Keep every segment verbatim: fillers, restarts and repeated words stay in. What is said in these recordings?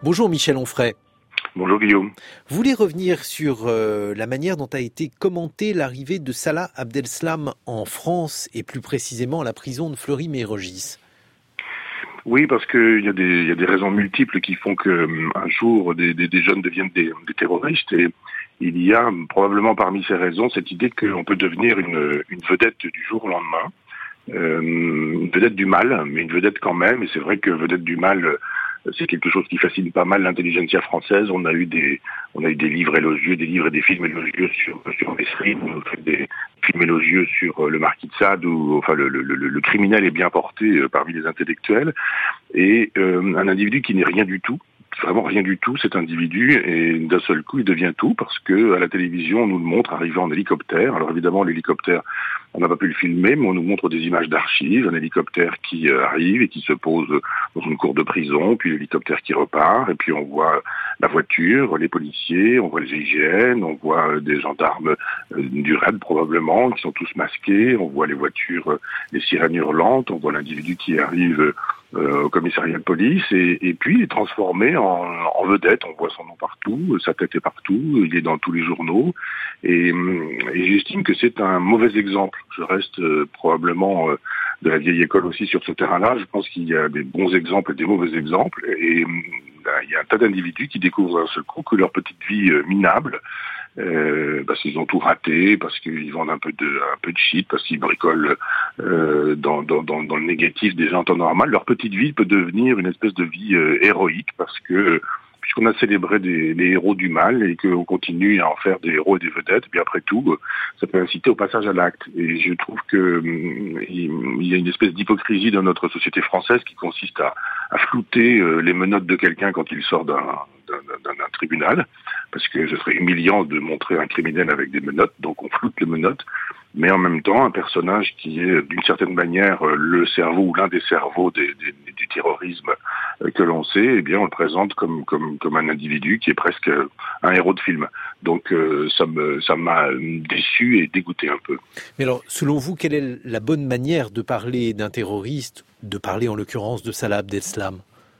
Bonjour Michel Onfray. Bonjour Guillaume. Vous voulez revenir sur euh, la manière dont a été commentée l'arrivée de Salah Abdeslam en France et plus précisément à la prison de Fleury-Mérogis? Oui, parce qu'il y a des, il y a des raisons multiples qui font que un jour des, des, des jeunes deviennent des, des terroristes, et il y a probablement parmi ces raisons cette idée qu'on peut devenir une, une vedette du jour au lendemain, euh, une vedette du mal, mais une vedette quand même. Et c'est vrai que vedette du mal, c'est quelque chose qui fascine pas mal l'intelligentsia française. On a eu des, on a eu des livres élogieux, des livres et des films élogieux sur sur Mesrine, on a fait des films élogieux sur le Marquis de Sade, où enfin le, le, le, le criminel est bien porté parmi les intellectuels, et euh, un individu qui n'est rien du tout. Vraiment rien du tout, cet individu, et d'un seul coup il devient tout, parce que à la télévision on nous le montre arriver en hélicoptère. Alors évidemment l'hélicoptère, on n'a pas pu le filmer, mais on nous montre des images d'archives, un hélicoptère qui arrive et qui se pose dans une cour de prison, puis l'hélicoptère qui repart, et puis on voit la voiture, les policiers, on voit les I G N, on voit des gendarmes du raid probablement, qui sont tous masqués, on voit les voitures, les sirènes hurlantes, on voit l'individu qui arrive Euh, au commissariat de police, et, et puis il est transformé en, en vedette. On voit son nom partout, sa tête est partout, il est dans tous les journaux, et, et j'estime que c'est un mauvais exemple. Je reste euh, probablement euh, de la vieille école aussi sur ce terrain-là. Je pense qu'il y a des bons exemples et des mauvais exemples, et là, il y a un tas d'individus qui découvrent d'un seul coup que leur petite vie euh, minable, Euh, parce qu'ils ont tout raté, parce qu'ils vendent un peu de un peu de shit, parce qu'ils bricolent euh, dans, dans, dans, dans le négatif des gens en temps normal. Leur petite vie peut devenir une espèce de vie euh, héroïque, parce que puisqu'on a célébré des, les héros du mal et qu'on continue à en faire des héros et des vedettes, et bien après tout, ça peut inciter au passage à l'acte. Et je trouve que hum, il y a une espèce d'hypocrisie dans notre société française qui consiste à, à flouter euh, les menottes de quelqu'un quand il sort d'un, d'un, d'un, d'un tribunal, parce que ce serait humiliant de montrer un criminel avec des menottes, donc on floute les menottes. Mais en même temps, un personnage qui est d'une certaine manière le cerveau ou l'un des cerveaux des, des, du terrorisme que l'on sait, eh bien on le présente comme comme comme un individu qui est presque un héros de film. Donc euh, ça me ça m'a déçu et dégoûté un peu. Mais alors, selon vous, quelle est la bonne manière de parler d'un terroriste, de parler en l'occurrence de Salah Abdeslam?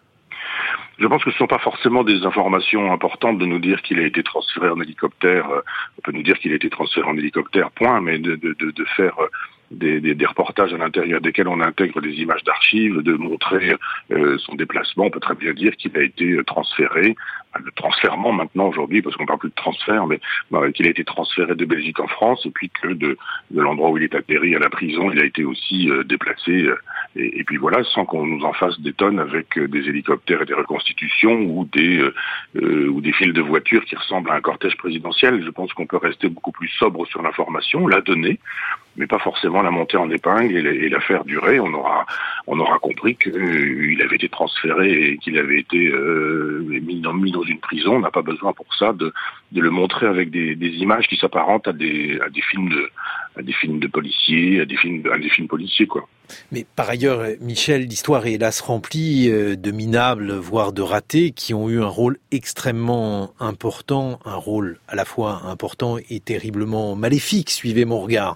Je pense que ce ne sont pas forcément des informations importantes de nous dire qu'il a été transféré en hélicoptère. On peut nous dire qu'il a été transféré en hélicoptère, point, mais de, de, de, de faire des, des, des reportages à l'intérieur desquels on intègre des images d'archives, de montrer euh, son déplacement. On peut très bien dire qu'il a été transféré, le transfèrement maintenant aujourd'hui, parce qu'on parle plus de transfert, mais bah, qu'il a été transféré de Belgique en France, et puis que de, de l'endroit où il est atterri à la prison, il a été aussi euh, déplacé, euh, et, et puis voilà, sans qu'on nous en fasse des tonnes avec euh, des hélicoptères et des reconstitutions, ou des euh, euh, ou des files de voitures qui ressemblent à un cortège présidentiel. Je pense qu'on peut rester beaucoup plus sobre sur l'information, la donner, mais pas forcément la monter en épingle et la, et la faire durer. On aura on aura compris qu'il euh, avait été transféré et qu'il avait été euh, mis, dans, mis dans une prison. On n'a pas besoin pour ça de, de le montrer avec des, des images qui s'apparentent à des, à des films de, à des films de policiers, à des films, à des films policiers, quoi. Mais par ailleurs, Michel, l'histoire est hélas remplie de minables, voire de ratés, qui ont eu un rôle extrêmement important, un rôle à la fois important et terriblement maléfique. Suivez mon regard.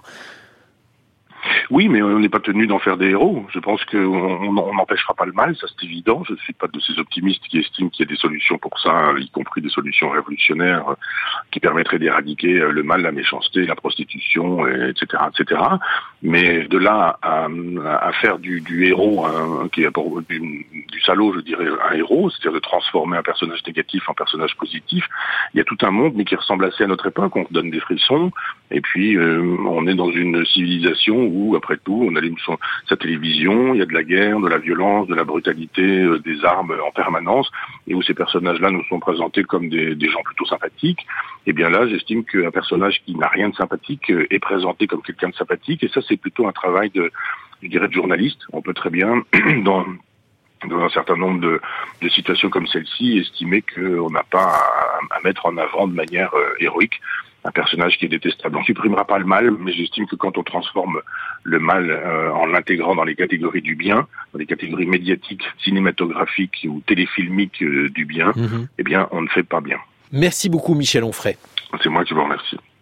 Oui, mais on n'est pas tenu d'en faire des héros. Je pense qu'on n'empêchera pas le mal, ça c'est évident. Je ne suis pas de ces optimistes qui estiment qu'il y a des solutions pour ça, y compris des solutions révolutionnaires qui permettraient d'éradiquer le mal, la méchanceté, la prostitution, et cetera, et cetera. Mais de là à, à faire du, du héros, hein, qui est du, du salaud, je dirais, un héros, c'est-à-dire de transformer un personnage négatif en personnage positif, il y a tout un monde, mais qui ressemble assez à notre époque. On se donne des frissons, et puis euh, on est dans une civilisation où, après tout, on allume son, sa télévision, il y a de la guerre, de la violence, de la brutalité, euh, des armes en permanence, et où ces personnages-là nous sont présentés comme des, des gens plutôt sympathiques. Et bien là, j'estime qu'un personnage qui n'a rien de sympathique euh, est présenté comme quelqu'un de sympathique, et ça, c'est plutôt un travail de, je dirais, de journaliste. On peut très bien, dans dans un certain nombre de, de situations comme celle-ci, estimer qu'on n'a pas à, à mettre en avant de manière euh, héroïque un personnage qui est détestable. On ne supprimera pas le mal, mais j'estime que quand on transforme le mal euh, en l'intégrant dans les catégories du bien, dans les catégories médiatiques, cinématographiques ou téléfilmiques euh, du bien, mmh. eh bien, on ne fait pas bien. Merci beaucoup, Michel Onfray. C'est moi qui vous remercie.